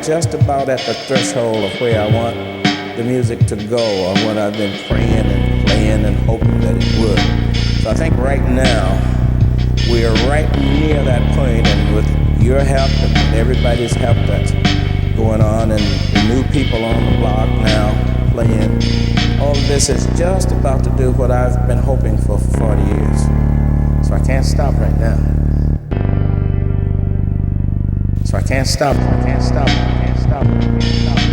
just about at the threshold of where I want the music to go, or what I've been praying and playing and hoping that it would. So I think right now we're right near that point, and with your help and everybody's help that's going on, and the new people on the block now playing, all of this is just about to do what I've been hoping for 40 years. So I can't stop right now. So I can't stop, I can't stop, I can't stop, I can't stop.